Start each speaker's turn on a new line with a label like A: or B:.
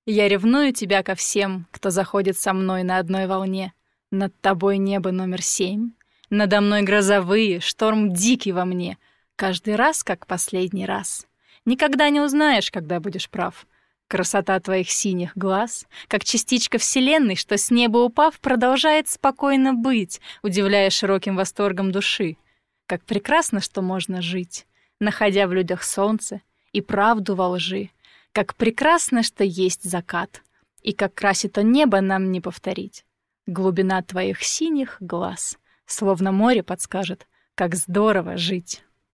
A: Я ревную тебя ко всем, кто заходит со мной на одной волне. Над тобой небо номер 7, надо мной грозовые, шторм дикий во мне. Каждый раз, как последний раз. Никогда не узнаешь, когда будешь прав. Красота твоих синих глаз, как частичка вселенной, что с неба упав, продолжает спокойно быть, удивляя широким восторгом души. Как прекрасно, что можно жить, находя в людях солнце и правду во лжи. Как прекрасно, что есть закат, и как красит он небо, нам не повторить. Глубина твоих синих глаз, словно море подскажет, как здорово жить.